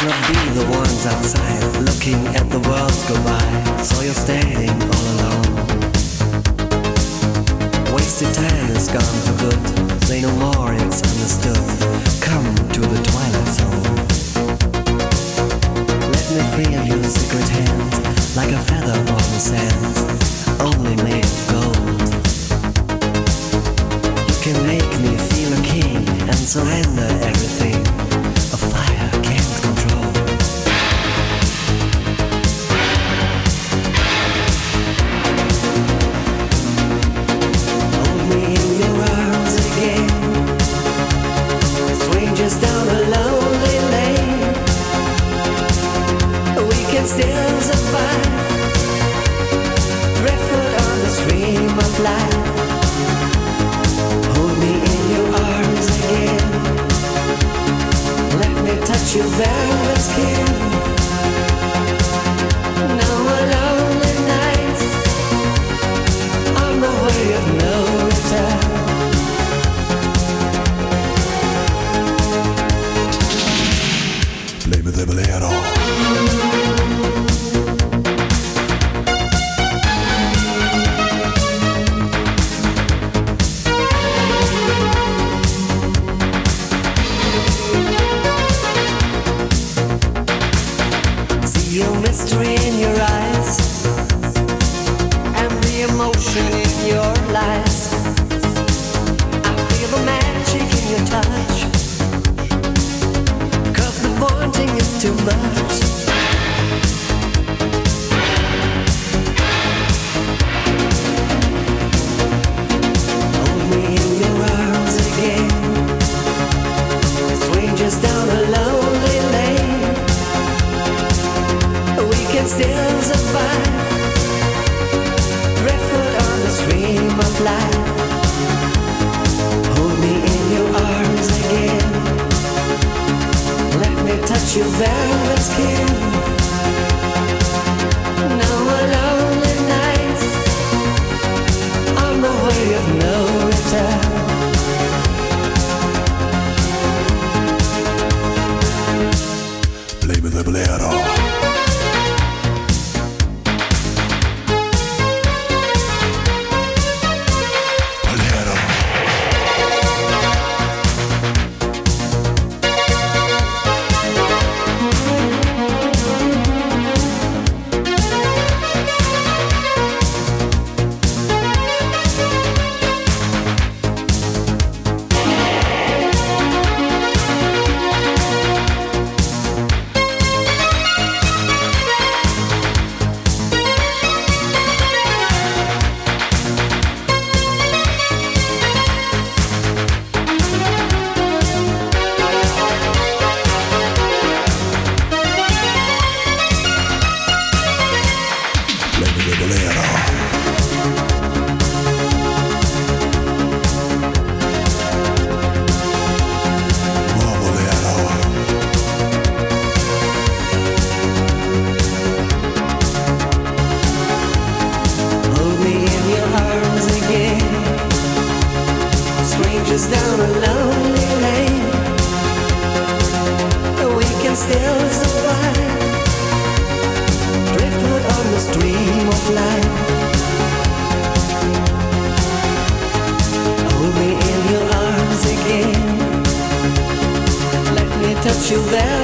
not be the ones outside looking at the world go by. So you're standing all alone. Wasted time is gone for good. Say no more, it's understood. Come to the twilight zone. Let me feel your secret hand, like a feather on the sand, only made of gold. You can make me feel a king and surrender everything a fire can't control. Hold me in your arms again, strangers down a lonely lane. We can still survive, driftwood on the stream of life. Hold me in your arms again, let me touch your velvet skin. No more lonely nights on the way of no return. Play me the bolero. Mystery in your eyes and the emotion in your lies. I feel the magic in your touch, 'cause the wanting is too much. Hold me in your arms again, strangers down a lonely lane. We can still survive, driftwood on the stream of life. Hold me in your arms again, let me touch your velvet skin. No more lonely nights on the way of no return. Play me the bolero. Down a lonely lane, we can still survive, driftwood on the stream of life. Hold me in your arms again, let me touch you there.